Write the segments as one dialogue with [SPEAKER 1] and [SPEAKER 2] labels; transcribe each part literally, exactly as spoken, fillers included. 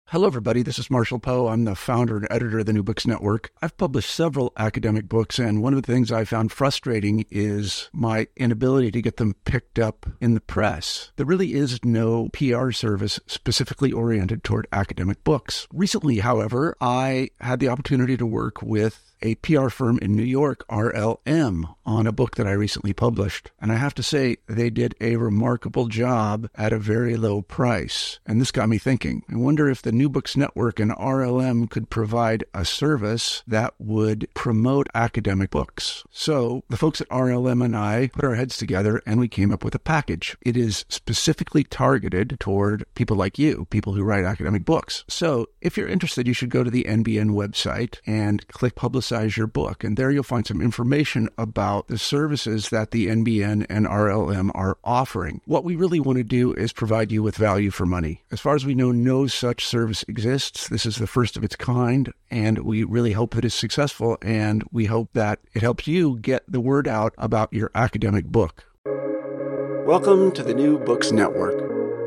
[SPEAKER 1] Hello, everybody. This is Marshall Poe. I'm the founder and editor of the New Books Network. I've published several academic books, and one of the things I found frustrating is my inability to get them picked up in the press. There really is no P R service specifically oriented toward academic books. Recently, however, I had the opportunity to work with a P R firm in New York, R L M, on a book that I recently published. And I have to say, they did a remarkable job at a very low price. And this got me thinking. I wonder if the New Books Network and R L M could provide a service that would promote academic books. So the folks at R L M and I put our heads together and we came up with a package. It is specifically targeted toward people like you, people who write academic books. So if you're interested, you should go to the N B N website and click Publicize your book. And there you'll find some information about the services that the N B N and R L M are offering. What we really want to do is provide you with value for money. As far as we know, no such service exists. This is the first of its kind, and we really hope that it's successful, and we hope that it helps you get the word out about your academic book. Welcome to the New Books Network.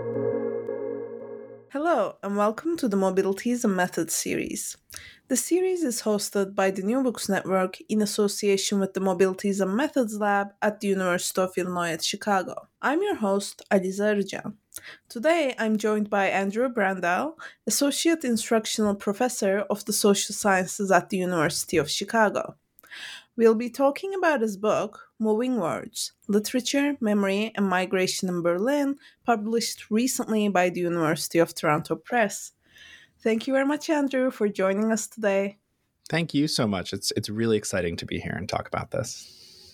[SPEAKER 2] Hello, and welcome to the Mobilities and Methods series. The series is hosted by the New Books Network in association with the Mobilities and Methods Lab at the University of Illinois at Chicago. I'm your host, Aliza Arıcan. Today, I'm joined by Andrew Brandel, Associate Instructional Professor of the Social Sciences at the University of Chicago. We'll be talking about his book, Moving Words, Literature, Memory, and Migration in Berlin, published recently by the University of Toronto Press. Thank you very much, Andrew, for joining us today.
[SPEAKER 3] Thank you so much. It's it's really exciting to be here and talk about this.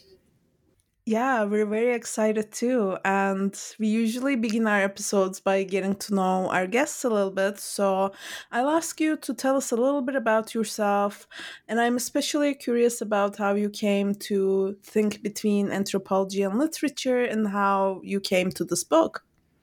[SPEAKER 2] Yeah, we're very excited too. And we usually begin our episodes by getting to know our guests a little bit. So I'll ask you to tell us a little bit about yourself. And I'm especially curious about how you came to think between anthropology and literature and how you came to this book.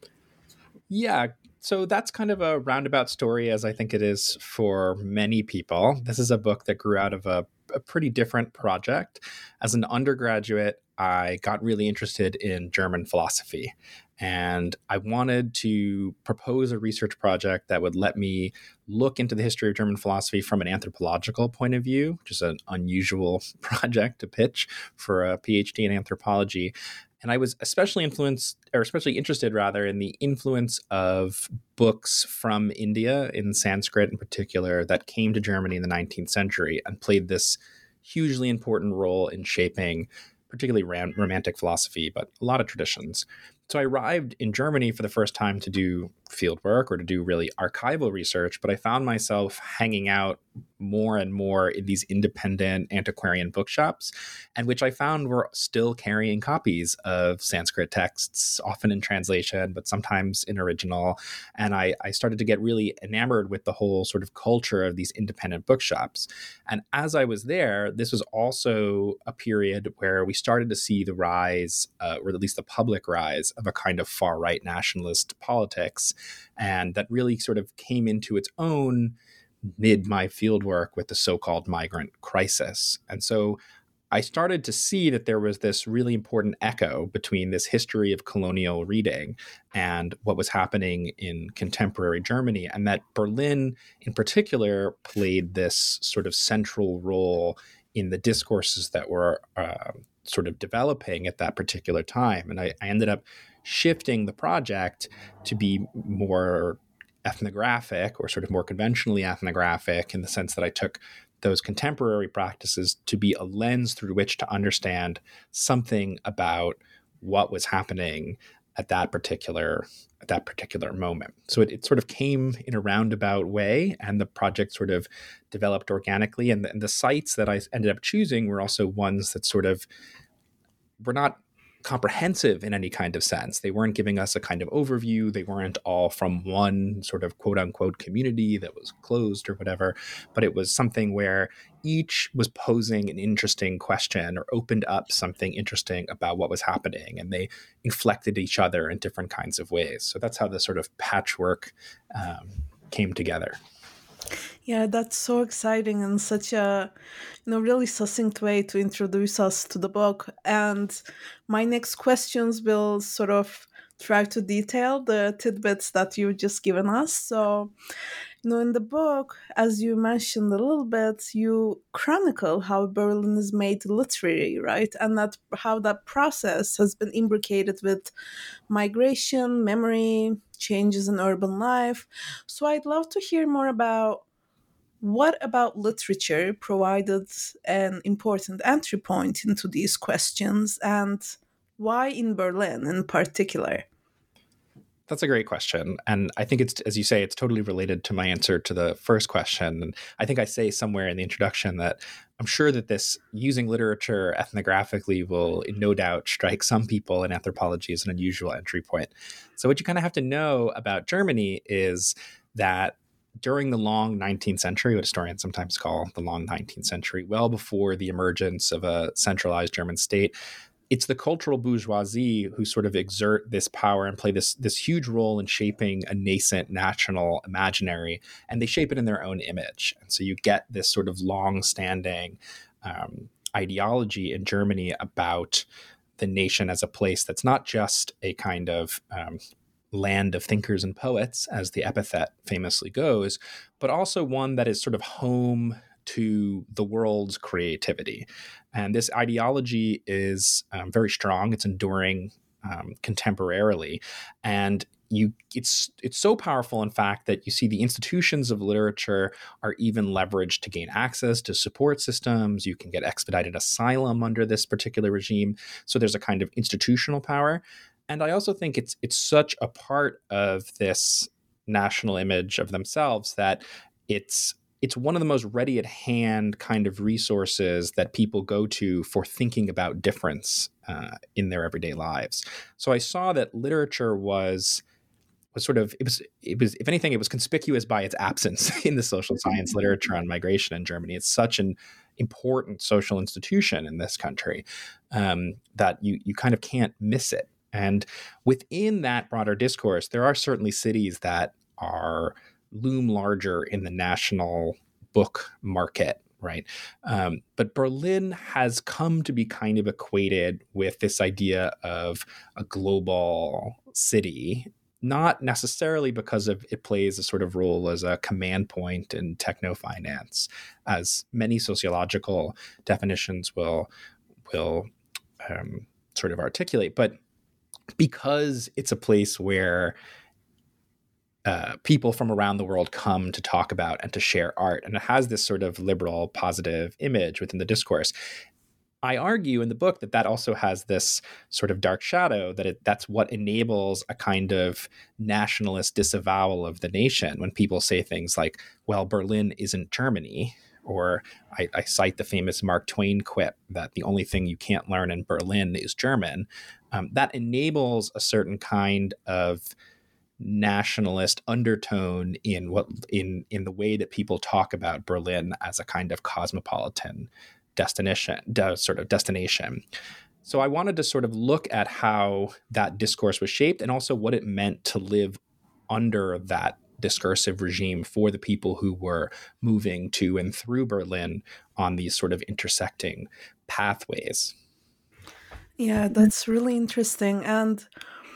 [SPEAKER 3] Yeah. So that's kind of a roundabout story, as I think it is for many people. This is a book that grew out of a, a pretty different project. As an undergraduate, I got really interested in German philosophy, and I wanted to propose a research project that would let me look into the history of German philosophy from an anthropological point of view, which is an unusual project to pitch for a PhD in anthropology. And I was especially influenced, or especially interested rather, in the influence of books from India, in Sanskrit in particular, that came to Germany in the nineteenth century and played this hugely important role in shaping particularly ram- romantic philosophy, but a lot of traditions. So I arrived in Germany for the first time to do field work or to do really archival research, but I found myself hanging out more and more in these independent antiquarian bookshops, and which I found were still carrying copies of Sanskrit texts, often in translation, but sometimes in original. And I, I started to get really enamored with the whole sort of culture of these independent bookshops. And as I was there, this was also a period where we started to see the rise, uh, or at least the public rise, of a kind of far-right nationalist politics, and that really sort of came into its own mid my fieldwork with the so-called migrant crisis. And so I started to see that there was this really important echo between this history of colonial reading and what was happening in contemporary Germany, and that Berlin in particular played this sort of central role in the discourses that were uh, sort of developing at that particular time. And I, I ended up shifting the project to be more ethnographic, or sort of more conventionally ethnographic, in the sense that I took those contemporary practices to be a lens through which to understand something about what was happening at that particular at that particular moment. So it, it sort of came in a roundabout way, and the project sort of developed organically. And the, and the sites that I ended up choosing were also ones that sort of were not comprehensive in any kind of sense. They weren't giving us a kind of overview. They weren't all from one sort of quote unquote community that was closed or whatever, but it was something where each was posing an interesting question or opened up something interesting about what was happening, and they inflected each other in different kinds of ways. So that's how the sort of patchwork um, came together.
[SPEAKER 2] Yeah, that's so exciting and such a, you know, really succinct way to introduce us to the book. And my next questions will sort of try to detail the tidbits that you've just given us. So, you know, in the book, as you mentioned a little bit, you chronicle how Berlin is made literary, right? And that how that process has been imbricated with migration, memory, changes in urban life. So I'd love to hear more about what about literature provided an important entry point into these questions, and why in Berlin in particular?
[SPEAKER 3] That's a great question. And I think it's, as you say, it's totally related to my answer to the first question. And I think I say somewhere in the introduction that I'm sure that this using literature ethnographically will no doubt strike some people in anthropology as an unusual entry point. So what you kind of have to know about Germany is that during the long nineteenth century, what historians sometimes call the long nineteenth century, well before the emergence of a centralized German state, it's the cultural bourgeoisie who sort of exert this power and play this, this huge role in shaping a nascent national imaginary, and they shape it in their own image. And so you get this sort of long-standing um, ideology in Germany about the nation as a place that's not just a kind of um, land of thinkers and poets, as the epithet famously goes, but also one that is sort of home to the world's creativity. And this ideology is um, very strong. It's enduring um, contemporarily. And you, it's it's so powerful, in fact, that you see the institutions of literature are even leveraged to gain access to support systems. You can get expedited asylum under this particular regime. So there's a kind of institutional power. And I also think it's it's such a part of this national image of themselves that it's it's one of the most ready at hand kind of resources that people go to for thinking about difference uh, in their everyday lives. So I saw that literature was was sort of, it was, it was, if anything, it was conspicuous by its absence in the social science literature on migration in Germany. It's such an important social institution in this country um, that you you kind of can't miss it. And within that broader discourse, there are certainly cities that are loom larger in the national book market, right? Um, but Berlin has come to be kind of equated with this idea of a global city, not necessarily because of it plays a sort of role as a command point in techno-finance, as many sociological definitions will will um, sort of articulate, but because it's a place where uh, people from around the world come to talk about and to share art, and it has this sort of liberal, positive image within the discourse. I argue in the book that that also has this sort of dark shadow, that it, that's what enables a kind of nationalist disavowal of the nation when people say things like, well, Berlin isn't Germany. Or I, I cite the famous Mark Twain quip that the only thing you can't learn in Berlin is German. Um, that enables a certain kind of nationalist undertone in what in in the way that people talk about Berlin as a kind of cosmopolitan destination, de, sort of destination. So I wanted to sort of look at how that discourse was shaped and also what it meant to live under that discursive regime for the people who were moving to and through Berlin on these sort of intersecting pathways.
[SPEAKER 2] Yeah, that's really interesting. And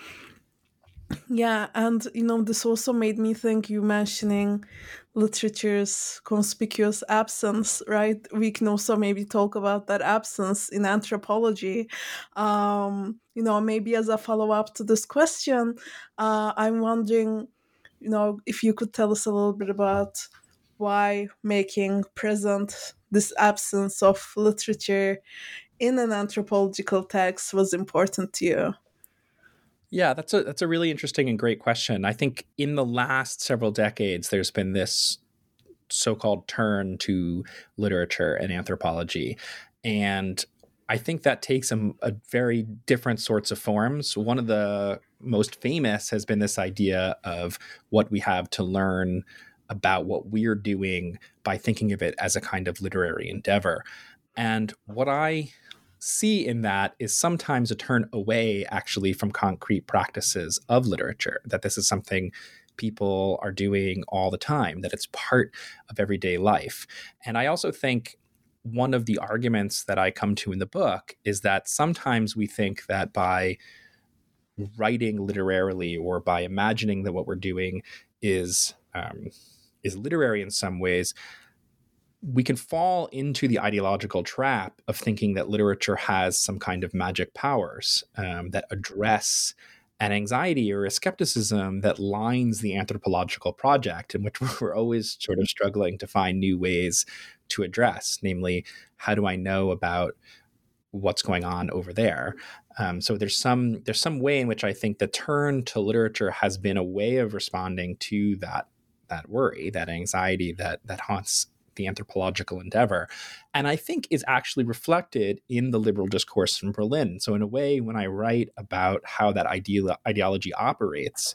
[SPEAKER 2] yeah, and you know, this also made me think, you mentioning literature's conspicuous absence, right? We can also maybe talk about that absence in anthropology. Um, you know, maybe as a follow-up to this question, uh, I'm wondering, you know, if you could tell us a little bit about why making present this absence of literature in an anthropological text was important to you.
[SPEAKER 3] Yeah, that's a that's a really interesting and great question. I think in the last several decades, there's been this so-called turn to literature and anthropology. And I think that takes a, a very different sorts of forms. One of the most famous has been this idea of what we have to learn about what we're doing by thinking of it as a kind of literary endeavor. And what I see in that is sometimes a turn away actually from concrete practices of literature, that this is something people are doing all the time, that it's part of everyday life. And I also think one of the arguments that I come to in the book is that sometimes we think that by writing literarily or by imagining that what we're doing is um, is literary in some ways, we can fall into the ideological trap of thinking that literature has some kind of magic powers um, that address an anxiety or a skepticism that lines the anthropological project, in which we're always sort of struggling to find new ways to address, namely, how do I know about what's going on over there? Um, so there's some there's some way in which I think the turn to literature has been a way of responding to that that worry, that anxiety that that haunts the anthropological endeavor, and I think is actually reflected in the liberal discourse from Berlin. So in a way, when I write about how that ideal, ideology operates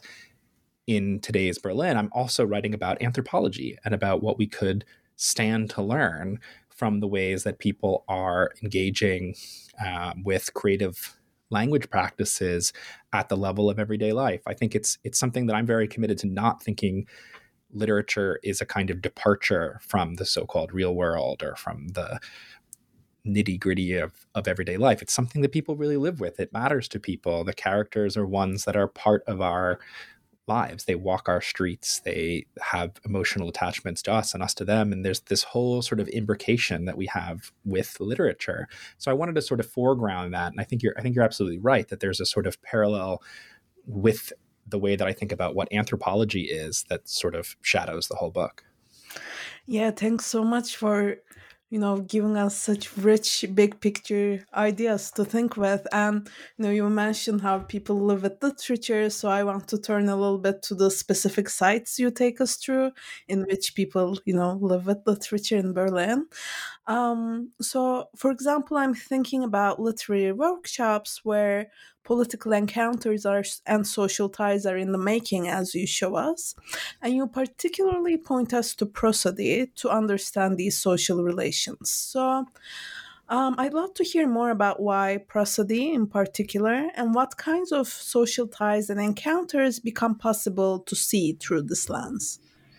[SPEAKER 3] in today's Berlin, I'm also writing about anthropology and about what we could stand to learn from the ways that people are engaging um, with creative language practices at the level of everyday life. I think it's it's something that I'm very committed to, not thinking literature is a kind of departure from the so-called real world or from the nitty-gritty of, of everyday life. It's something that people really live with. It matters to people. The characters are ones that are part of our lives. They walk our streets. They have emotional attachments to us and us to them. And there's this whole sort of imbrication that we have with literature. So I wanted to sort of foreground that. And I think you're I think you're absolutely right that there's a sort of parallel with the way that I think about what anthropology is that sort of shadows the whole book.
[SPEAKER 2] Yeah, thanks so much for, you know, giving us such rich, big picture ideas to think with. And, you know, you mentioned how people live with literature. So I want to turn a little bit to the specific sites you take us through in which people, you know, live with literature in Berlin. Um, so, for example, I'm thinking about literary workshops where political encounters are and social ties are in the making, as you show us. And you particularly point us to prosody to understand these social relations. So, um, I'd love to hear more about why prosody in particular and what kinds of social ties and encounters become possible to see through this lens.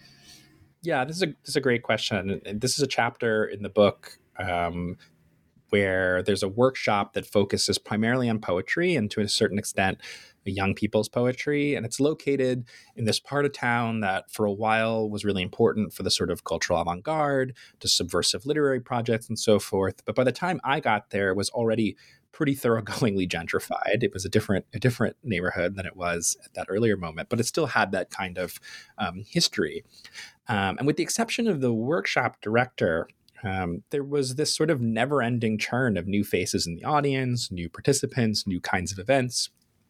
[SPEAKER 3] Yeah, this is a this is a great question. And this is a chapter in the book um, where there's a workshop that focuses primarily on poetry and to a certain extent young people's poetry. And it's located in this part of town that for a while was really important for the sort of cultural avant-garde, to subversive literary projects and so forth. But by the time I got there, it was already pretty thoroughgoingly gentrified. It was a different a different neighborhood than it was at that earlier moment, but it still had that kind of um, history. Um, and with the exception of the workshop director, um, there was this sort of never-ending churn of new faces in the audience, new participants, new kinds of events.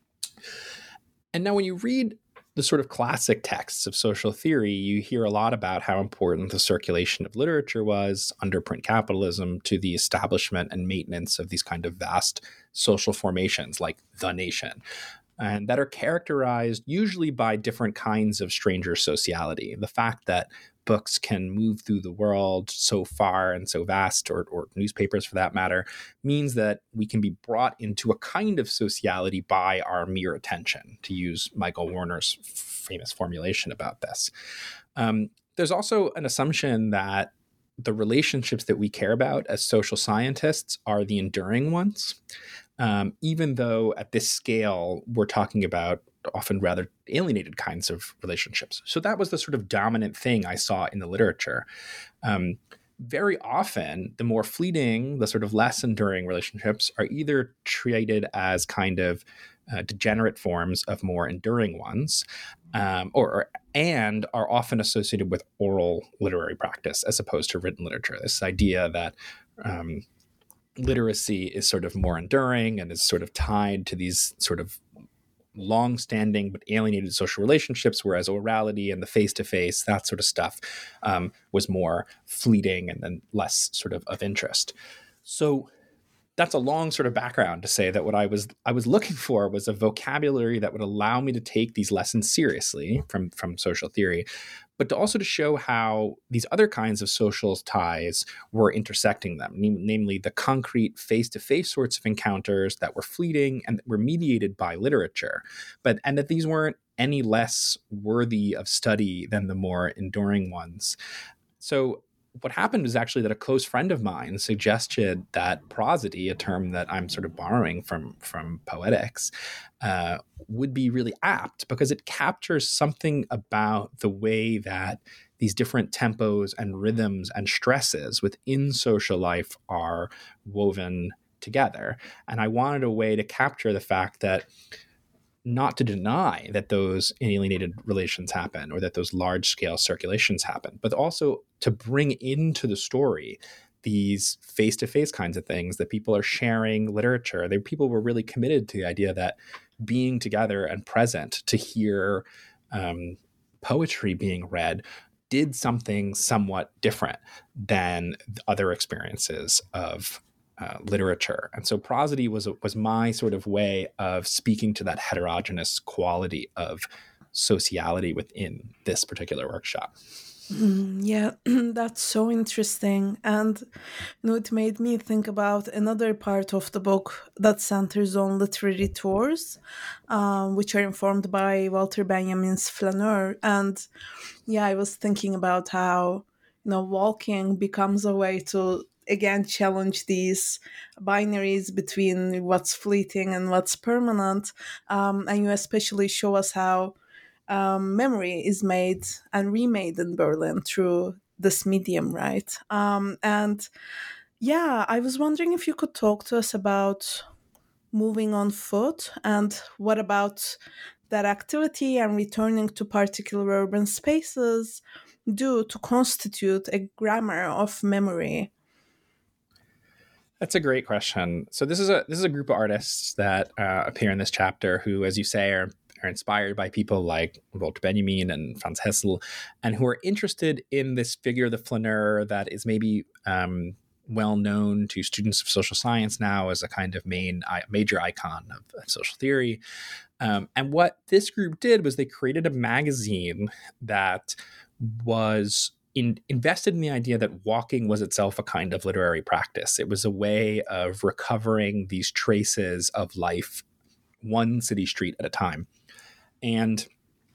[SPEAKER 3] And now when you read the sort of classic texts of social theory, you hear a lot about how important the circulation of literature was under print capitalism to the establishment and maintenance of these kind of vast social formations like the nation, and that are characterized usually by different kinds of stranger sociality. The fact that books can move through the world so far and so vast, or, or newspapers for that matter, means that we can be brought into a kind of sociality by our mere attention, to use Michael Warner's famous formulation about this. Um, there's also an assumption that the relationships that we care about as social scientists are the enduring ones, um, even though at this scale, we're talking about often rather alienated kinds of relationships. So that was the sort of dominant thing I saw in the literature. Um, very often, the more fleeting, the sort of less enduring relationships are either treated as kind of uh, degenerate forms of more enduring ones, um, or, or and are often associated with oral literary practice as opposed to written literature. This idea that um, literacy is sort of more enduring and is sort of tied to these sort of long-standing but alienated social relationships, whereas orality and the face-to-face, that sort of stuff, um, was more fleeting and then less sort of of interest. So that's a long sort of background to say that what I was I was looking for was a vocabulary that would allow me to take these lessons seriously from, from social theory, but to also to show how these other kinds of social ties were intersecting them, namely the concrete face-to-face sorts of encounters that were fleeting and that were mediated by literature, but and that these weren't any less worthy of study than the more enduring ones. So what happened was actually that a close friend of mine suggested that prosody, a term that I'm sort of borrowing from from poetics, uh, would be really apt because it captures something about the way that these different tempos and rhythms and stresses within social life are woven together. And I wanted a way to capture the fact that, not to deny that those alienated relations happen or that those large scale circulations happen, but also to bring into the story these face-to-face kinds of things that people are sharing literature. They, people were really committed to the idea that being together and present to hear um, poetry being read did something somewhat different than other experiences of Uh, literature. And so prosody was was my sort of way of speaking to that heterogeneous quality of sociality within this particular workshop.
[SPEAKER 2] Mm, yeah, that's so interesting. And you know, it made me think about another part of the book that centers on literary tours, um, which are informed by Walter Benjamin's flaneur. And yeah, I was thinking about how, you know, walking becomes a way to again challenge these binaries between what's fleeting and what's permanent. Um, and you especially show us how um, memory is made and remade in Berlin through this medium, right? Um, and yeah, I was wondering if you could talk to us about moving on foot and what about that activity and returning to particular urban spaces do to constitute a grammar of memory.
[SPEAKER 3] That's a great question. So this is a this is a group of artists that uh, appear in this chapter who, as you say, are, are inspired by people like Walter Benjamin and Franz Hessel, and who are interested in this figure, the flaneur, that is maybe um, well known to students of social science now as a kind of main major icon of, of social theory. Um, and what this group did was they created a magazine that was In, invested in the idea that walking was itself a kind of literary practice. It was a way of recovering these traces of life, one city street at a time. And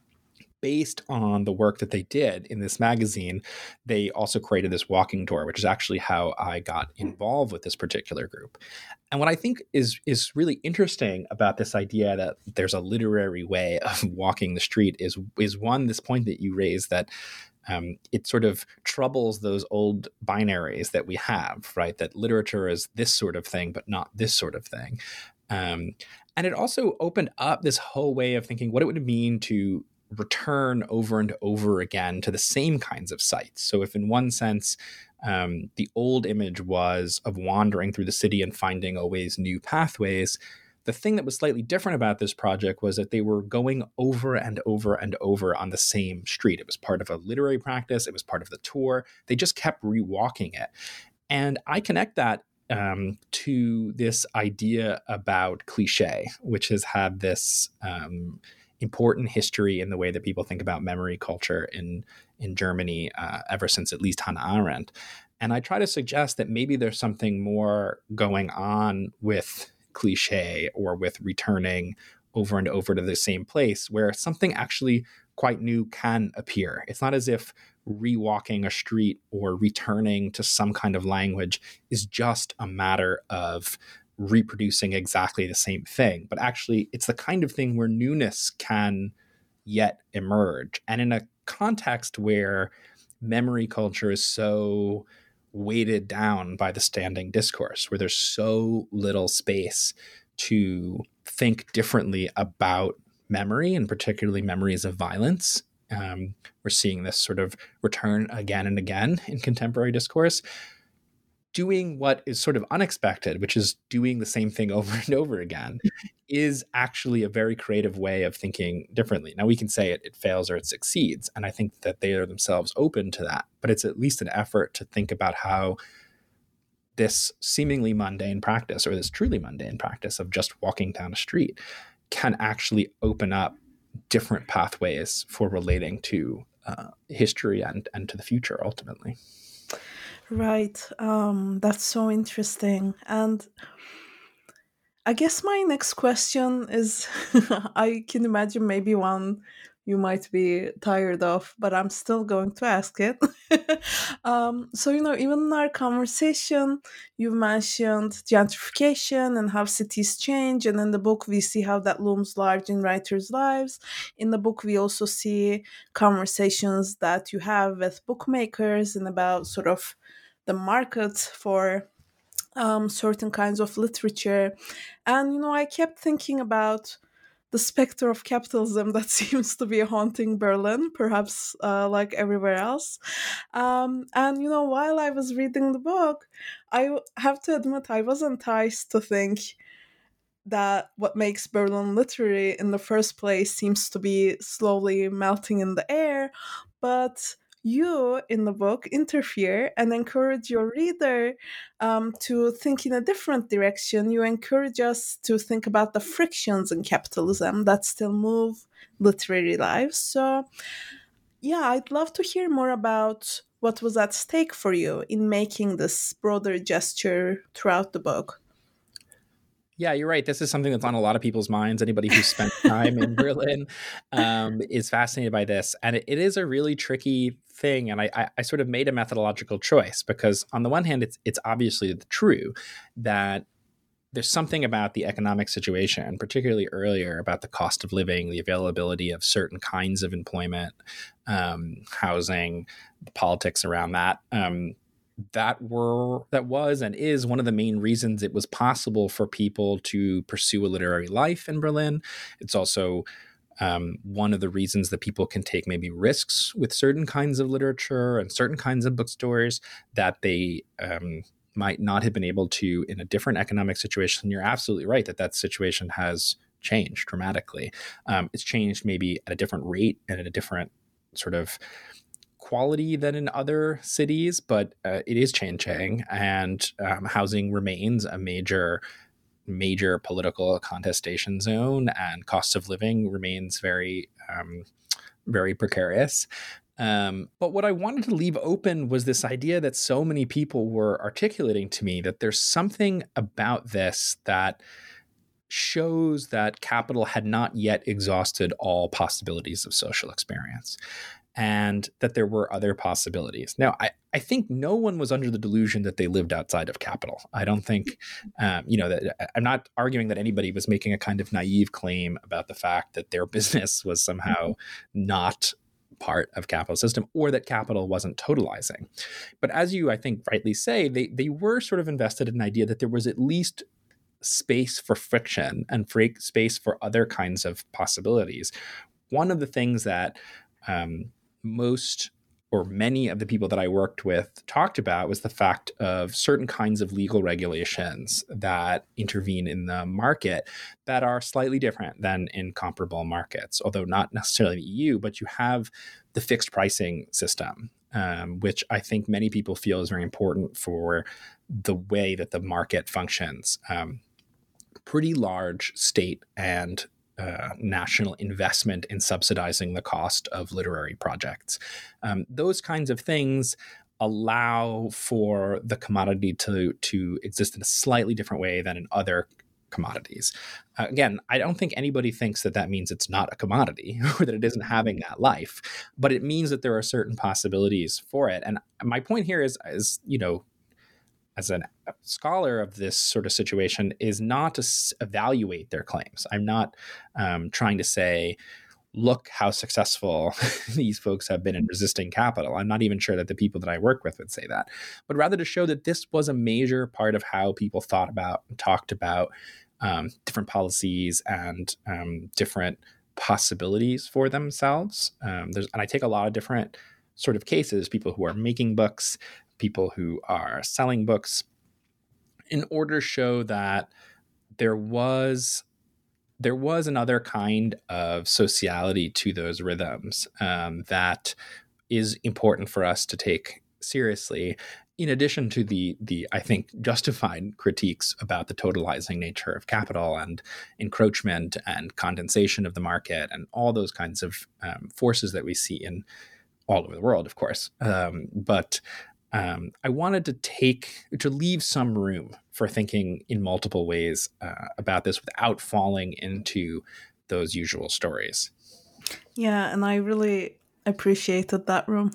[SPEAKER 3] based on the work that they did in this magazine, they also created this walking tour, which is actually how I got involved with this particular group. And what I think is is really interesting about this idea that there's a literary way of walking the street is, is one, this point that you raised that Um, it sort of troubles those old binaries that we have, right? That literature is this sort of thing, but not this sort of thing. Um, and it also opened up this whole way of thinking what it would mean to return over and over again to the same kinds of sites. So if in one sense, um, the old image was of wandering through the city and finding always new pathways, the thing that was slightly different about this project was that they were going over and over and over on the same street. It was part of a literary practice. It was part of the tour. They just kept rewalking it. And I connect that um, to this idea about cliché, which has had this um, important history in the way that people think about memory culture in, in Germany uh, ever since at least Hannah Arendt. And I try to suggest that maybe there's something more going on with cliche or with returning over and over to the same place where something actually quite new can appear. It's not as if rewalking a street or returning to some kind of language is just a matter of reproducing exactly the same thing, but actually it's the kind of thing where newness can yet emerge. And in a context where memory culture is so weighted down by the standing discourse, where there's so little space to think differently about memory, and particularly memories of violence. Um, we're seeing this sort of return again and again in contemporary discourse. Doing what is sort of unexpected, which is doing the same thing over and over again, is actually a very creative way of thinking differently. Now, we can say it, it fails or it succeeds, and I think that they are themselves open to that, but it's at least an effort to think about how this seemingly mundane practice, or this truly mundane practice of just walking down a street, can actually open up different pathways for relating to uh, history and, and to the future, ultimately.
[SPEAKER 2] Right. Um, that's so interesting. And I guess my next question is I can imagine maybe one you might be tired of, but I'm still going to ask it. um, so, you know, even in our conversation, you mentioned gentrification and how cities change. And in the book, we see how that looms large in writers' lives. In the book, we also see conversations that you have with bookmakers and about sort of the market for um, certain kinds of literature. And, you know, I kept thinking about the specter of capitalism that seems to be haunting Berlin, perhaps uh, like everywhere else. Um, and, you know, while I was reading the book, I have to admit I was enticed to think that what makes Berlin literary in the first place seems to be slowly melting in the air. But you, in the book, interfere and encourage your reader um, to think in a different direction. You encourage us to think about the frictions in capitalism that still move literary lives. So, yeah, I'd love to hear more about what was at stake for you in making this broader gesture throughout the book.
[SPEAKER 3] Yeah, you're right. This is something that's on a lot of people's minds. Anybody who's spent time in Berlin um, is fascinated by this. And it, it is a really tricky thing. And I, I, I sort of made a methodological choice because on the one hand, it's it's obviously true that there's something about the economic situation, particularly earlier, about the cost of living, the availability of certain kinds of employment, um, housing, the politics around that, um, that were that was and is one of the main reasons it was possible for people to pursue a literary life in Berlin. It's also um, one of the reasons that people can take maybe risks with certain kinds of literature and certain kinds of bookstores that they um, might not have been able to in a different economic situation. You're absolutely right that that situation has changed dramatically. Um, it's changed maybe at a different rate and at a different sort of quality than in other cities, but uh, it is changing, and um, housing remains a major, major political contestation zone, and cost of living remains very, um, very precarious. Um, but what I wanted to leave open was this idea that so many people were articulating to me, that there's something about this that shows that capital had not yet exhausted all possibilities of social experience, and that there were other possibilities. Now, I, I think no one was under the delusion that they lived outside of capital. I don't think, um, you know, that I'm not arguing that anybody was making a kind of naive claim about the fact that their business was somehow not part of capital system, or that capital wasn't totalizing. But as you, I think, rightly say, they they were sort of invested in an idea that there was at least space for friction and space for other kinds of possibilities. One of the things that um, most or many of the people that I worked with talked about was the fact of certain kinds of legal regulations that intervene in the market that are slightly different than in comparable markets, although not necessarily the E U, but you have the fixed pricing system, um, which I think many people feel is very important for the way that the market functions. Um, pretty large state and Uh, national investment in subsidizing the cost of literary projects. Um, those kinds of things allow for the commodity to, to exist in a slightly different way than in other commodities. Uh, again, I don't think anybody thinks that that means it's not a commodity or that it isn't having that life, but it means that there are certain possibilities for it. And my point here is, is you know, as a scholar of this sort of situation, is not to s- evaluate their claims. I'm not um, trying to say, look how successful these folks have been in resisting capital. I'm not even sure that the people that I work with would say that, but rather to show that this was a major part of how people thought about and talked about um, different policies and um, different possibilities for themselves. Um, there's, and I take a lot of different sort of cases, people who are making books, people who are selling books, in order to show that there was there was another kind of sociality to those rhythms um, that is important for us to take seriously, in addition to the the I think justified critiques about the totalizing nature of capital and encroachment and condensation of the market and all those kinds of um, forces that we see in all over the world, of course. Um, but Um, I wanted to take, to leave some room for thinking in multiple ways uh, about this without falling into those usual stories.
[SPEAKER 2] Yeah, and I really appreciated that room.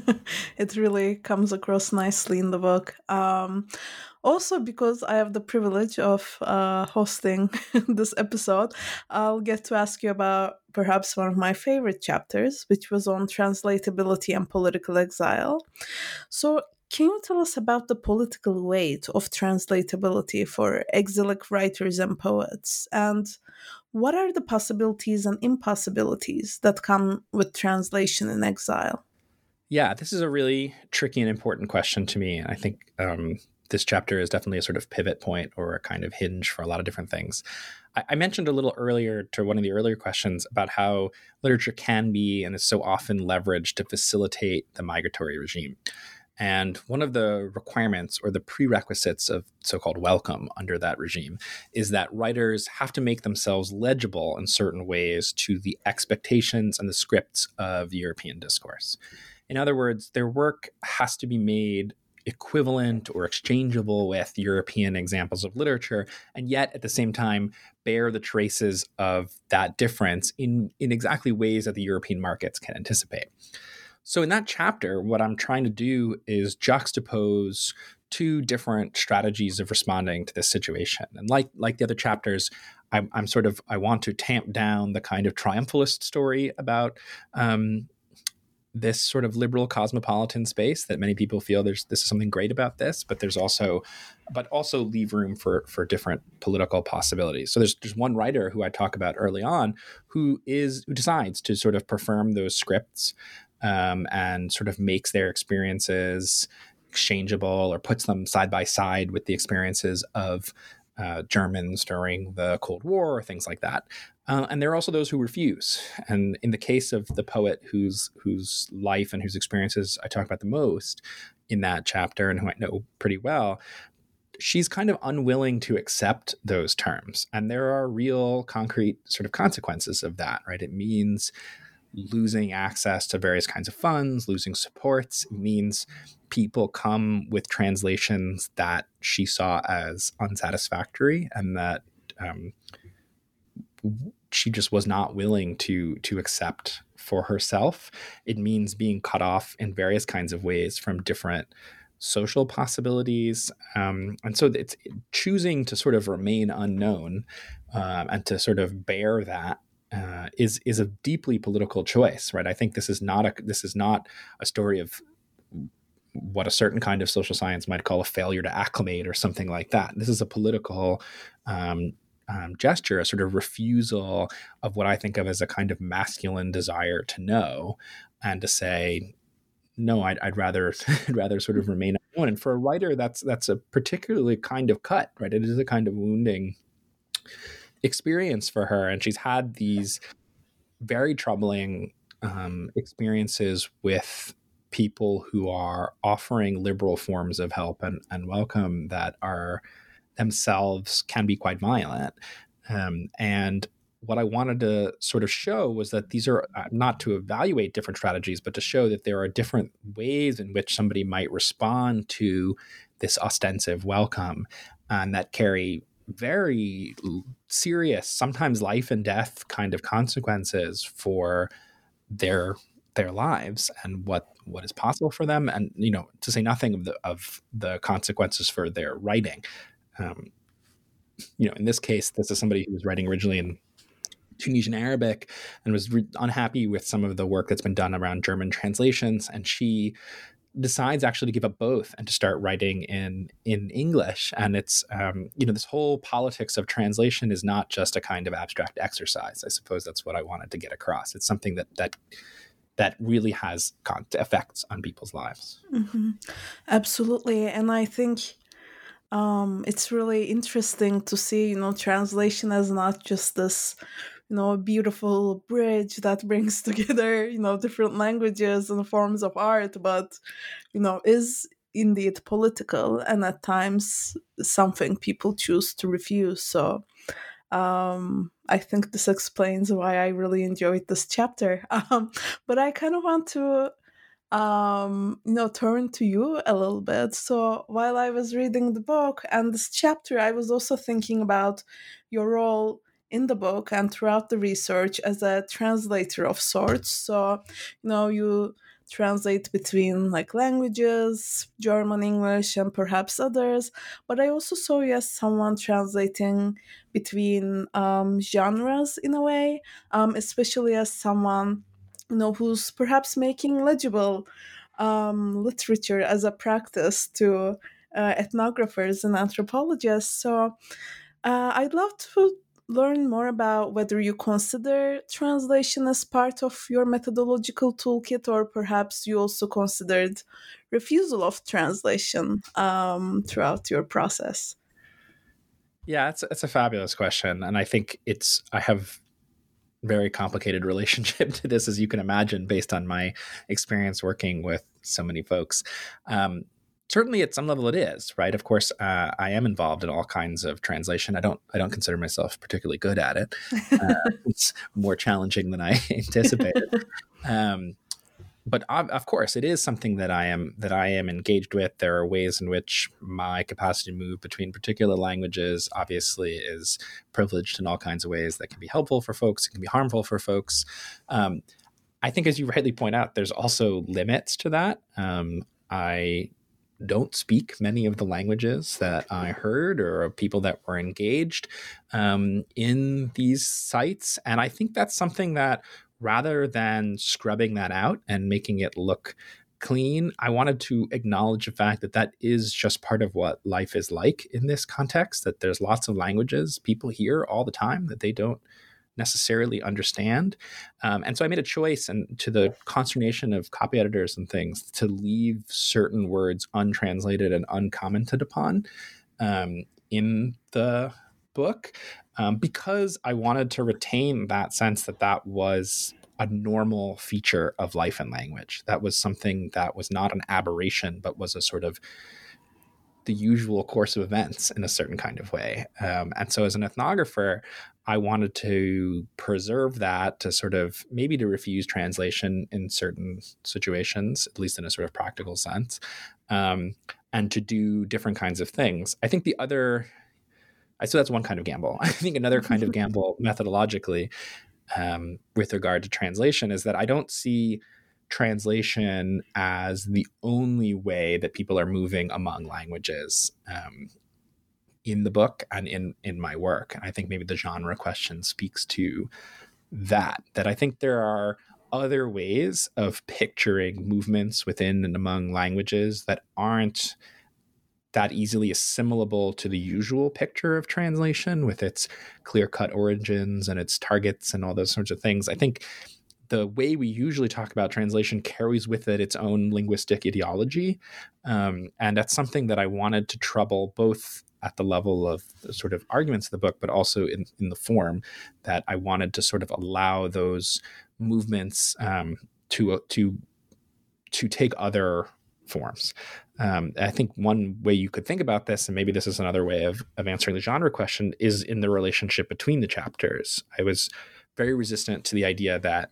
[SPEAKER 2] It really comes across nicely in the book. Um, also, because I have the privilege of uh, hosting this episode, I'll get to ask you about perhaps one of my favorite chapters, which was on translatability and political exile. So, can you tell us about the political weight of translatability for exilic writers and poets? And what are the possibilities and impossibilities that come with translation in exile?
[SPEAKER 3] Yeah, this is a really tricky and important question to me. I think um, this chapter is definitely a sort of pivot point or a kind of hinge for a lot of different things. I, I mentioned a little earlier to one of the earlier questions about how literature can be and is so often leveraged to facilitate the migratory regime. And one of the requirements or the prerequisites of so-called welcome under that regime is that writers have to make themselves legible in certain ways to the expectations and the scripts of European discourse. In other words, their work has to be made equivalent or exchangeable with European examples of literature, and yet at the same time bear the traces of that difference in, in exactly ways that the European markets can anticipate. So in that chapter, what I'm trying to do is juxtapose two different strategies of responding to this situation. And like like the other chapters, I'm, I'm sort of I want to tamp down the kind of triumphalist story about um, this sort of liberal cosmopolitan space that many people feel there's this is something great about this, but there's also but also leave room for for different political possibilities. So there's there's one writer who I talk about early on who is who decides to sort of perform those scripts um, and sort of makes their experiences exchangeable or puts them side by side with the experiences of uh, Germans during the Cold War or things like that. Uh, and there are also those who refuse. And in the case of the poet whose whose life and whose experiences I talk about the most in that chapter and who I know pretty well, she's kind of unwilling to accept those terms. And there are real concrete sort of consequences of that, right? It means losing access to various kinds of funds, losing supports. It means people come with translations that she saw as unsatisfactory and that um, she just was not willing to to accept for herself. It means being cut off in various kinds of ways from different social possibilities. Um, and so it's choosing to sort of remain unknown um, and to sort of bear that uh, is is a deeply political choice, right? I think this is not a this is not a story of what a certain kind of social science might call a failure to acclimate or something like that. This is a political um, um, gesture, a sort of refusal of what I think of as a kind of masculine desire to know and to say, no, I'd, I'd rather I'd rather sort of remain unknown. And for a writer, that's that's a particularly kind of cut, right? It is a kind of wounding experience for her, and she's had these very troubling um, experiences with people who are offering liberal forms of help and, and welcome that are themselves can be quite violent. Um, and what I wanted to sort of show was that these are uh, not to evaluate different strategies, but to show that there are different ways in which somebody might respond to this ostensive welcome and that carry very serious, sometimes life and death kind of consequences for their their lives and what what is possible for them, and you know, to say nothing of the of the consequences for their writing. Um, you know, in this case, this is somebody who was writing originally in Tunisian Arabic and was re- unhappy with some of the work that's been done around German translations, and she decides actually to give up both and to start writing in in English. And it's um, you know, this whole politics of translation is not just a kind of abstract exercise. I suppose that's what I wanted to get across. It's something that that that really has con- effects on people's lives.
[SPEAKER 2] Mm-hmm. Absolutely, and I think um, it's really interesting to see, you know, translation as not just this, you know, beautiful bridge that brings together, you know, different languages and forms of art, but, you know, is indeed political and at times something people choose to refuse. So um, I think this explains why I really enjoyed this chapter. Um, but I kind of want to um you know turn to you a little bit. So while I was reading the book and this chapter, I was also thinking about your role in the book and throughout the research as a translator of sorts. So, you know, you translate between like languages, German, English, and perhaps others. But I also saw you as someone translating between um, genres in a way, um, especially as someone, you know, who's perhaps making legible um, literature as a practice to uh, ethnographers and anthropologists. So uh, I'd love to learn more about whether you consider translation as part of your methodological toolkit, or perhaps you also considered refusal of translation um, throughout your process.
[SPEAKER 3] Yeah, it's it's a fabulous question, and I think it's I have very complicated relationship to this, as you can imagine, based on my experience working with so many folks. Um, certainly, at some level, it is right. Of course, uh, I am involved in all kinds of translation. I don't I don't consider myself particularly good at it. Uh, it's more challenging than I anticipated. Um, but of, of course, it is something that I am that I am engaged with. There are ways in which my capacity to move between particular languages obviously is privileged in all kinds of ways that can be helpful for folks. It can be harmful for folks. Um, I think, as you rightly point out, there's also limits to that. Um, I don't speak many of the languages that I heard or people that were engaged um, in these sites, and I think that's something that, rather than scrubbing that out and making it look clean, I wanted to acknowledge the fact that that is just part of what life is like in this context, that there's lots of languages people hear all the time that they don't necessarily understand. Um, and so I made a choice, and to the consternation of copy editors and things, to leave certain words untranslated and uncommented upon um, in the book, um, because I wanted to retain that sense that that was a normal feature of life and language. That was something that was not an aberration, but was a sort of the usual course of events in a certain kind of way. Um, and so as an ethnographer, I wanted to preserve that, to sort of maybe to refuse translation in certain situations, at least in a sort of practical sense, um, and to do different kinds of things. I think the other, so that's one kind of gamble. I think another kind of gamble methodologically um, with regard to translation is that I don't see translation as the only way that people are moving among languages um, in the book and in, in my work. And I think maybe the genre question speaks to that, that I think there are other ways of picturing movements within and among languages that aren't that easily assimilable to the usual picture of translation with its clear-cut origins and its targets and all those sorts of things. I think the way we usually talk about translation carries with it its own linguistic ideology. Um, and that's something that I wanted to trouble both at the level of the sort of arguments of the book, but also in, in the form, that I wanted to sort of allow those movements um, to, to, to take other forms. Um, I think one way you could think about this, and maybe this is another way of, of answering the genre question, is in the relationship between the chapters. I was very resistant to the idea that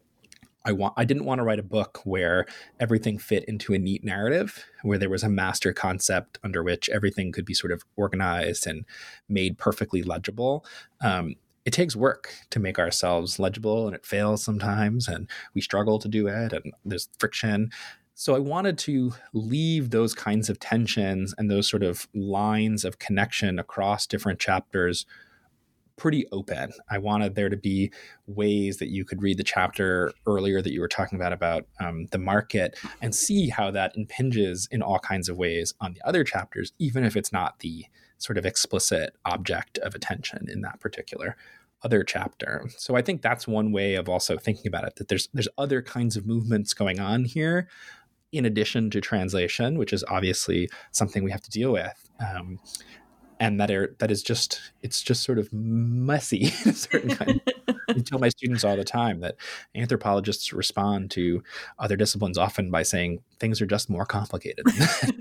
[SPEAKER 3] I want, I didn't want to write a book where everything fit into a neat narrative, where there was a master concept under which everything could be sort of organized and made perfectly legible. Um, it takes work to make ourselves legible, and it fails sometimes, and we struggle to do it, and there's friction. So I wanted to leave those kinds of tensions and those sort of lines of connection across different chapters pretty open. I wanted there to be ways that you could read the chapter earlier that you were talking about, about um, the market, and see how that impinges in all kinds of ways on the other chapters, even if it's not the sort of explicit object of attention in that particular other chapter. So I think that's one way of also thinking about it, that there's there's other kinds of movements going on here, in addition to translation, which is obviously something we have to deal with. Um, and that are, that is just, it's just sort of messy in a certain kind of, I tell my students all the time that anthropologists respond to other disciplines often by saying things are just more complicated than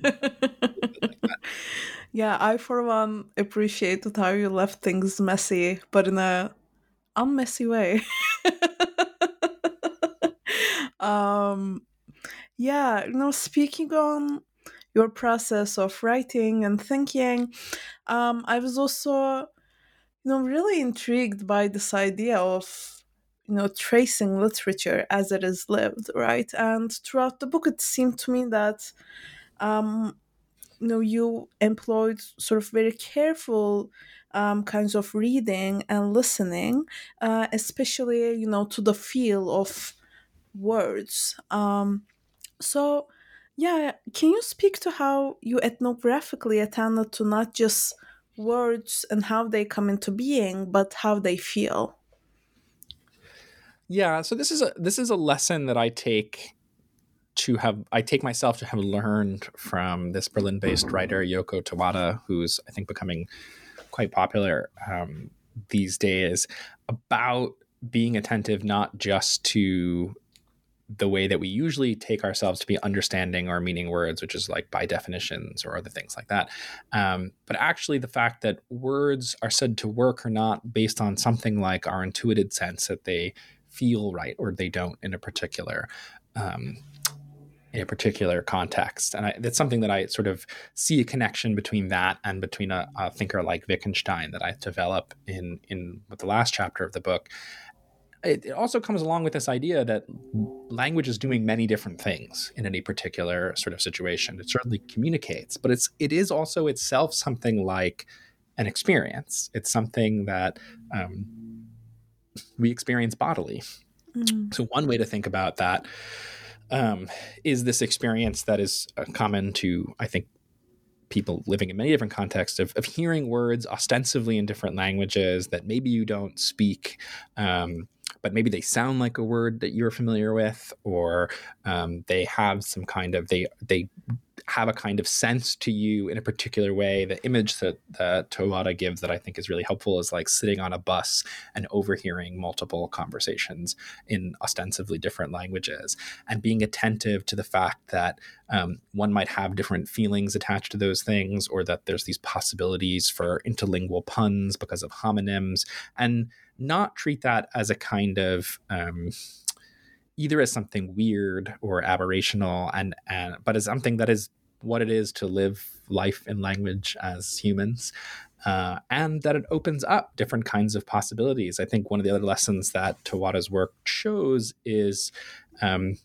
[SPEAKER 3] that.
[SPEAKER 2] Yeah, I for one appreciated how you left things messy, but in a unmessy way. um, yeah, you know, speaking on your process of writing and thinking, um, I was also, you you know, really intrigued by this idea of, you know, tracing literature as it is lived, right? And throughout the book, it seemed to me that, um, you know, you employed sort of very careful um, kinds of reading and listening, uh, especially, you know, to the feel of words. Um, so, yeah, can you speak to how you ethnographically attended to not just words and how they come into being, but how they feel?
[SPEAKER 3] Yeah, so this is a this is a lesson that I take to have I take myself to have learned from this Berlin-based writer Yoko Tawada, who's I think becoming quite popular um, these days, about being attentive not just to the way that we usually take ourselves to be understanding or meaning words, which is like by definitions or other things like that. Um, but actually the fact that words are said to work or not based on something like our intuitive sense that they feel right or they don't in a particular um, in a particular context. And I, that's something that I sort of see a connection between that and between a, a thinker like Wittgenstein that I develop in, in the last chapter of the book. It, it also comes along with this idea that language is doing many different things in any particular sort of situation. It certainly communicates, but it's it is also itself something like an experience. It's something that um, we experience bodily. Mm. So one way to think about that um, is this experience that is uh, common to, I think, people living in many different contexts of, of hearing words ostensibly in different languages that maybe you don't speak, um, but maybe they sound like a word that you're familiar with, or um, they have some kind of, they they have a kind of sense to you in a particular way. The image that, that Tawada gives that I think is really helpful is like sitting on a bus and overhearing multiple conversations in ostensibly different languages and being attentive to the fact that um, one might have different feelings attached to those things, or that there's these possibilities for interlingual puns because of homonyms, and not treat that as a kind of um, either as something weird or aberrational, and, and but as something that is what it is to live life in language as humans, uh, and that it opens up different kinds of possibilities. I think one of the other lessons that Tawada's work shows is um,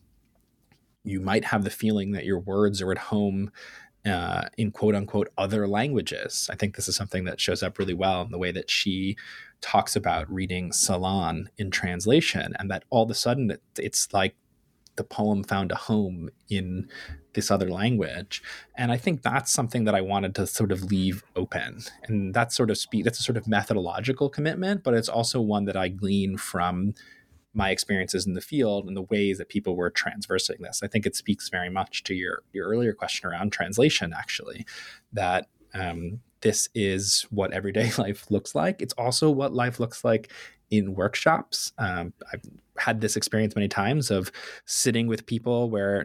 [SPEAKER 3] you might have the feeling that your words are at home uh, in quote unquote other languages. I think this is something that shows up really well in the way that she talks about reading Celan in translation, and that all of a sudden it, it's like the poem found a home in this other language. And I think that's something that I wanted to sort of leave open. And that's sort of speed, that's a sort of methodological commitment, but it's also one that I glean from my experiences in the field and the ways that people were transversing this. I think it speaks very much to your, your earlier question around translation, actually, that um, this is what everyday life looks like. It's also what life looks like in workshops. Um, I've had this experience many times of sitting with people where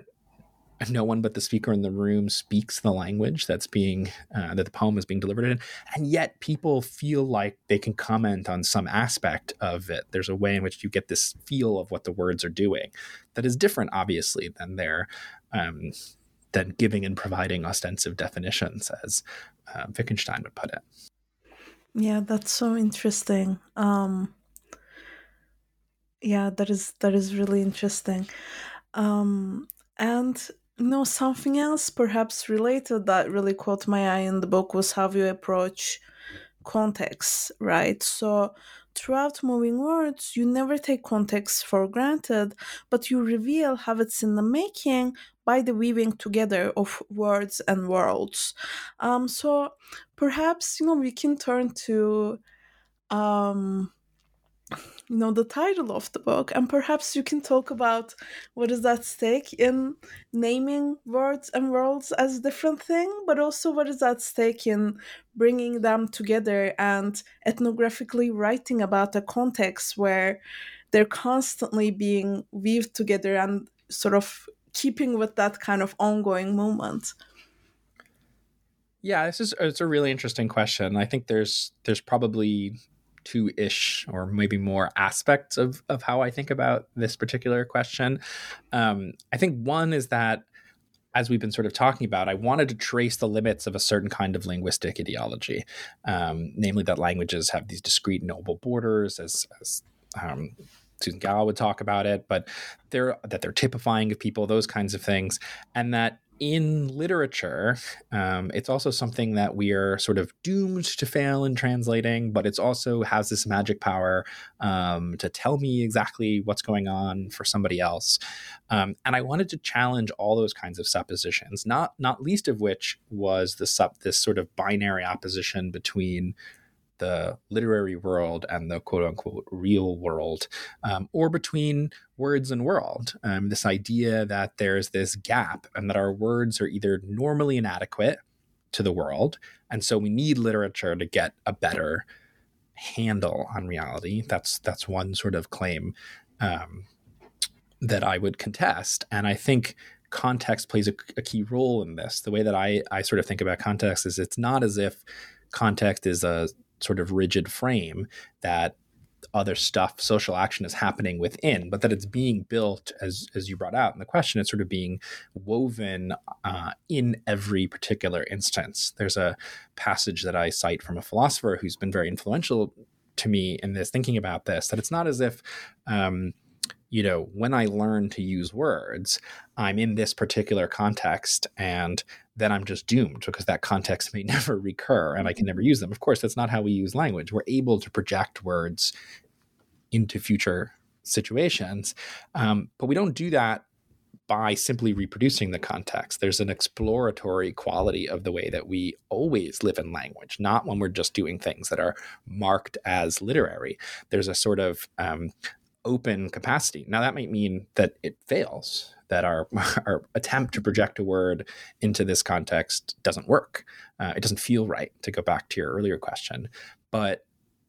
[SPEAKER 3] no one but the speaker in the room speaks the language that's being, uh, that the poem is being delivered in. And yet people feel like they can comment on some aspect of it. There's a way in which you get this feel of what the words are doing that is different, obviously, than their, um, than giving and providing ostensive definitions, as uh, Wittgenstein would put it.
[SPEAKER 2] Yeah, that's so interesting. Um, yeah, that is that is really interesting. Um, and you know, something else perhaps related that really caught my eye in the book was how you approach context, right? So throughout Moving Words, you never take context for granted, but you reveal how it's in the making by the weaving together of words and worlds. Um, so perhaps, you know, we can turn to um you know the title of the book, and perhaps you can talk about what is at stake in naming words and worlds as a different thing, but also what is at stake in bringing them together and ethnographically writing about a context where they're constantly being weaved together and sort of keeping with that kind of ongoing movement.
[SPEAKER 3] Yeah, this is it's a really interesting question. I think there's there's probably two-ish or maybe more aspects of, of how I think about this particular question. Um, I think one is that as we've been sort of talking about, I wanted to trace the limits of a certain kind of linguistic ideology, um, namely that languages have these discrete knowable borders, as, as um, Susan Gallo would talk about it, but they're that they're typifying of people, those kinds of things, and that in literature, um, it's also something that we are sort of doomed to fail in translating, but it's also has this magic power um, to tell me exactly what's going on for somebody else. Um, and I wanted to challenge all those kinds of suppositions, not not least of which was the sup, this sort of binary opposition between the literary world and the quote unquote real world, um, or between words and world. Um, this idea that there's this gap and that our words are either normally inadequate to the world, and so we need literature to get a better handle on reality. That's that's one sort of claim um, that I would contest, and I think context plays a, a key role in this. The way that I I sort of think about context is it's not as if context is a sort of rigid frame that other stuff, social action is happening within, but that it's being built, as as you brought out in the question, it's sort of being woven uh, in every particular instance. There's a passage that I cite from a philosopher who's been very influential to me in this, thinking about this, that it's not as if, um, you know, when I learn to use words, I'm in this particular context and then I'm just doomed because that context may never recur and I can never use them. Of course, that's not how we use language. We're able to project words into future situations, um, but we don't do that by simply reproducing the context. There's an exploratory quality of the way that we always live in language, not when we're just doing things that are marked as literary. There's a sort of um, open capacity. Now, that might mean that it fails, that our, our attempt to project a word into this context doesn't work. Uh, it doesn't feel right, to go back to your earlier question. But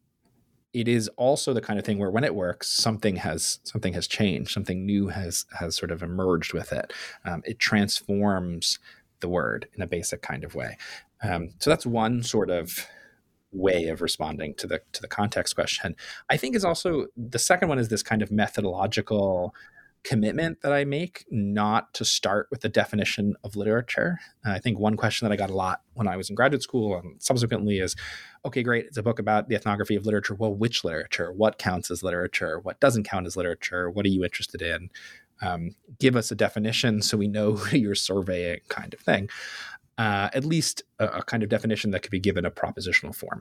[SPEAKER 3] it is also the kind of thing where when it works, something has something has changed, something new has has sort of emerged with it. Um, it transforms the word in a basic kind of way. Um, so that's one sort of way of responding to the to the context question. I think is also the second one is this kind of methodological commitment that I make not to start with the definition of literature. Uh, I think one question that I got a lot when I was in graduate school and subsequently is, okay, great, it's a book about the ethnography of literature. Well, which literature? What counts as literature? What doesn't count as literature? What are you interested in? Um, give us a definition so we know who you're surveying, kind of thing. Uh, at least a, a kind of definition that could be given a propositional form.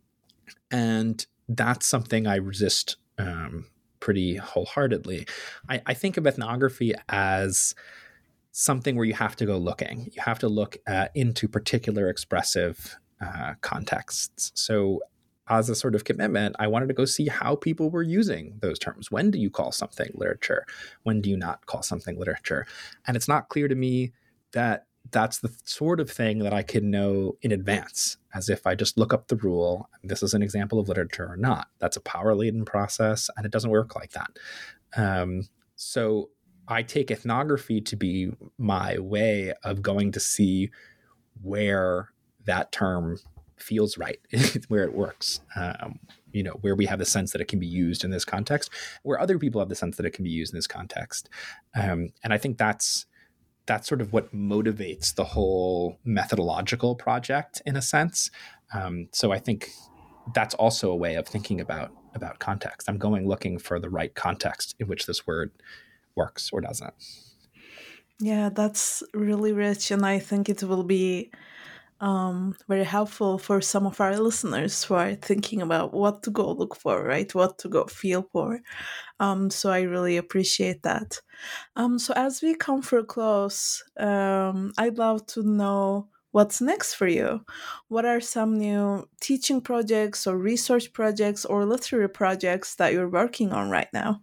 [SPEAKER 3] And that's something I resist um, pretty wholeheartedly. I, I think of ethnography as something where you have to go looking. You have to look at, into particular expressive uh, contexts. So as a sort of commitment, I wanted to go see how people were using those terms. When do you call something literature? When do you not call something literature? And it's not clear to me that that's the sort of thing that I can know in advance, as if I just look up the rule, this is an example of literature or not. That's a power-laden process, and it doesn't work like that. Um, so I take ethnography to be my way of going to see where that term feels right, where it works, um, you know, where we have the sense that it can be used in this context, where other people have the sense that it can be used in this context. Um, and I think that's that's sort of what motivates the whole methodological project in a sense. Um, so I think that's also a way of thinking about, about context. I'm going looking for the right context in which this word works or doesn't.
[SPEAKER 2] Yeah, that's really rich. And I think it will be um, very helpful for some of our listeners who are thinking about what to go look for, right? What to go feel for. Um, so I really appreciate that. Um, so as we come for a close, um, I'd love to know what's next for you. What are some new teaching projects or research projects or literary projects that you're working on right now?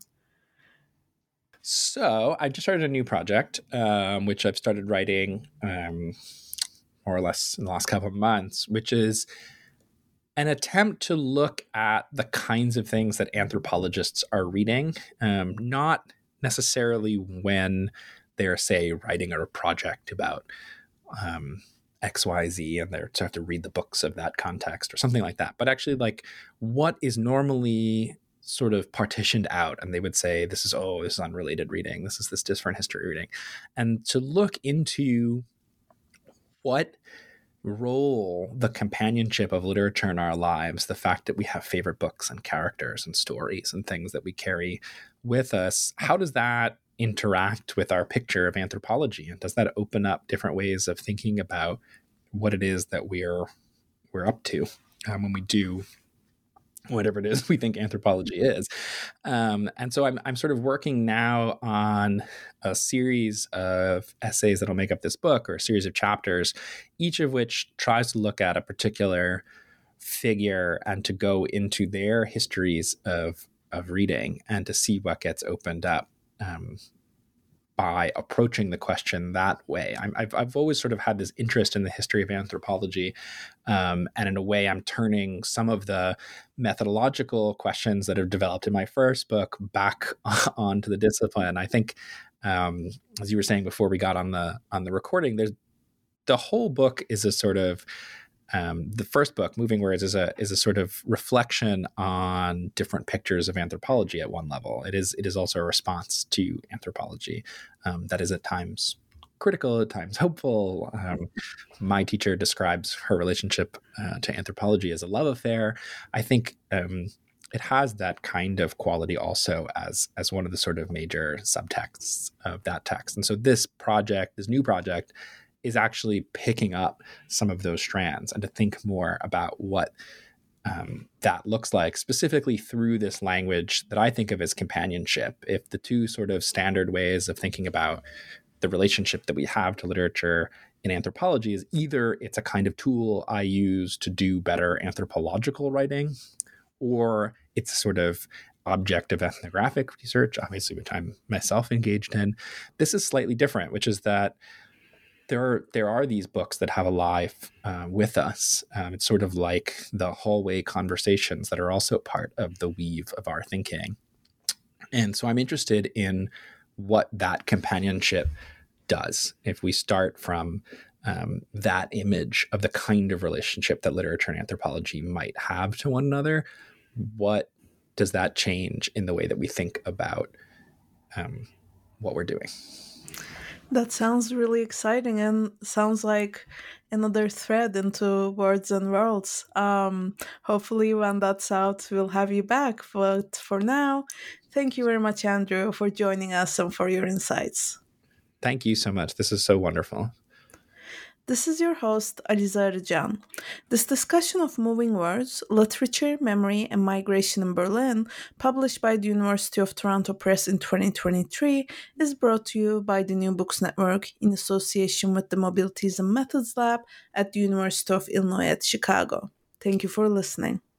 [SPEAKER 3] So I just started a new project, um, which I've started writing um, more or less in the last couple of months, which is an attempt to look at the kinds of things that anthropologists are reading, um, not necessarily when they're, say, writing a project about um, X Y Z and they're to have to read the books of that context or something like that, but actually like what is normally sort of partitioned out, and they would say, this is, oh, this is unrelated reading. This is this different history reading. And to look into what role the companionship of literature in our lives, the fact that we have favorite books and characters and stories and things that we carry with us, how does that interact with our picture of anthropology? And does that open up different ways of thinking about what it is that we're we're up to um, when we do whatever it is we think anthropology is? Um, and so I'm I'm sort of working now on a series of essays that'll make up this book, or a series of chapters, each of which tries to look at a particular figure and to go into their histories of of reading and to see what gets opened up um, by approaching the question that way. I'm, I've I've always sort of had this interest in the history of anthropology, um, and in a way, I'm turning some of the methodological questions that have developed in my first book back onto the discipline. I think, um, as you were saying before we got on the on the recording, there's the whole book is a sort of Um, the first book, Moving Words, is a is a sort of reflection on different pictures of anthropology at one level. It is it is also a response to anthropology um, that is at times critical, at times hopeful. Um, my teacher describes her relationship uh, to anthropology as a love affair. I think um, it has that kind of quality also as as one of the sort of major subtexts of that text. And so this project, this new project, is actually picking up some of those strands and to think more about what um, that looks like, specifically through this language that I think of as companionship. If the two sort of standard ways of thinking about the relationship that we have to literature in anthropology is either it's a kind of tool I use to do better anthropological writing, or it's a sort of objective ethnographic research, obviously, which I'm myself engaged in. This is slightly different, which is that There are there are these books that have a life uh, with us. Um, it's sort of like the hallway conversations that are also part of the weave of our thinking. And so I'm interested in what that companionship does. If we start from um, that image of the kind of relationship that literature and anthropology might have to one another, what does that change in the way that we think about um, what we're doing?
[SPEAKER 2] That sounds really exciting and sounds like another thread into Words and Worlds. Um, hopefully, when that's out, we'll have you back. But for now, thank you very much, Andrew, for joining us and for your insights.
[SPEAKER 3] Thank you so much. This is so wonderful.
[SPEAKER 2] This is your host, Aliza Arıcan. This discussion of moving words, literature, memory, and migration in Berlin, published by the University of Toronto Press in twenty twenty-three, is brought to you by the New Books Network in association with the Mobilities and Methods Lab at the University of Illinois at Chicago. Thank you for listening.